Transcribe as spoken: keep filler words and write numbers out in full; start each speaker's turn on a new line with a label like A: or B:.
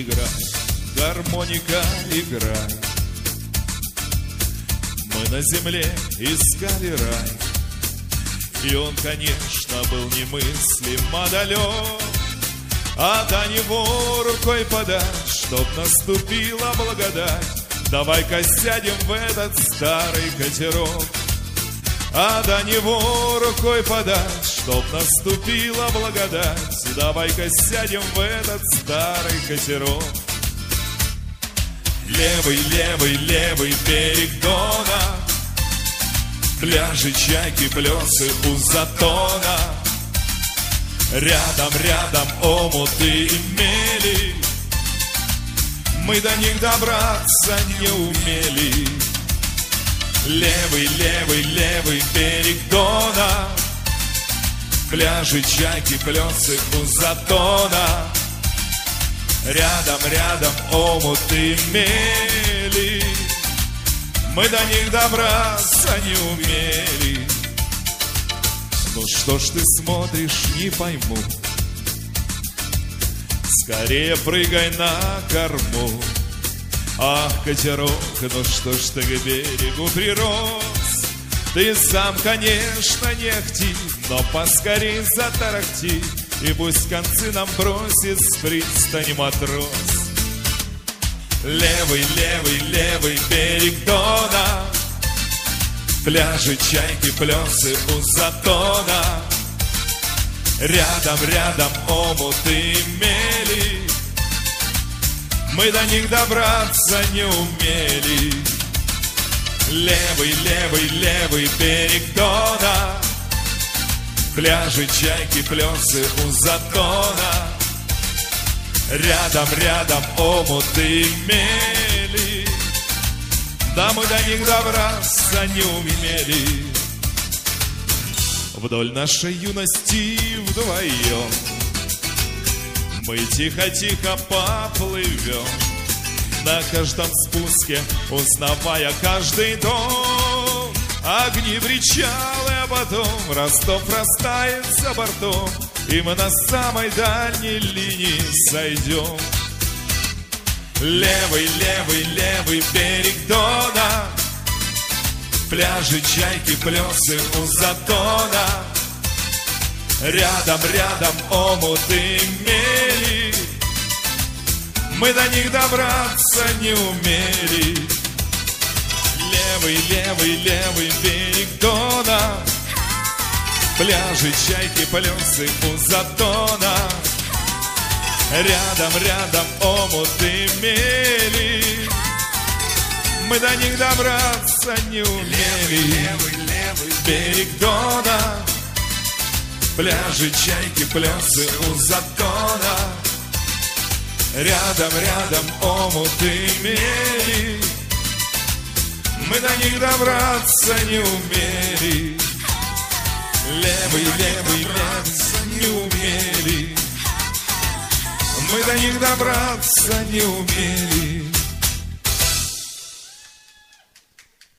A: играй, гармоника, играй. Мы на земле искали рай, и он, конечно, был немыслимо далек. А до него рукой подать, чтоб наступила благодать. Давай-ка сядем в этот старый катерок. А до него рукой подать, чтоб наступила благодать. Давай-ка сядем в этот старый катерок. Левый, левый, левый берег Дона, пляжи, чайки, плесы у затона. Рядом, рядом омуты и мели, мы до них добраться не умели. Левый, левый, левый берег Дона, пляжи, чайки, плесы у затона. Рядом, рядом омуты и мели, мы до них добраться не умели. Ну что ж ты смотришь, не пойму, скорее прыгай на корму. Ах, катерок, ну что ж ты к берегу прирос? Ты сам, конечно, не ахти, но поскорей затарахти, и пусть концы нам бросит с пристани матрос. Левый, левый, левый берег Дона, пляжи, чайки, плесы у затона. Рядом, рядом омуты и мели, мы до них добраться не умели. Левый, левый, левый берег Дона, пляжи, чайки, плесы у затона. Рядом, рядом омуты и мели, да мы до них добраться не умели. Вдоль нашей юности вдвоем мы тихо-тихо поплывем, на каждом спуске узнавая каждый дом. Огни причалы, а потом Ростов растает за бортом, и мы на самой дальней линии сойдем. Левый, левый, левый берег Дона, пляжи, чайки, плесы у затона. Рядом, рядом омуты и мели, мы до них добраться не умели. Левый, левый, левый берег Дона, пляжи, чайки, плесы у затона. Рядом, рядом омуты и мели, мы до них добраться не умели. Левый, левый берег Дона, пляжи, чайки, плесы у затона. Рядом, рядом омуты и мели, мы до них добраться не умели. Левый, левый, левый, не умели, мы до них добраться не умели.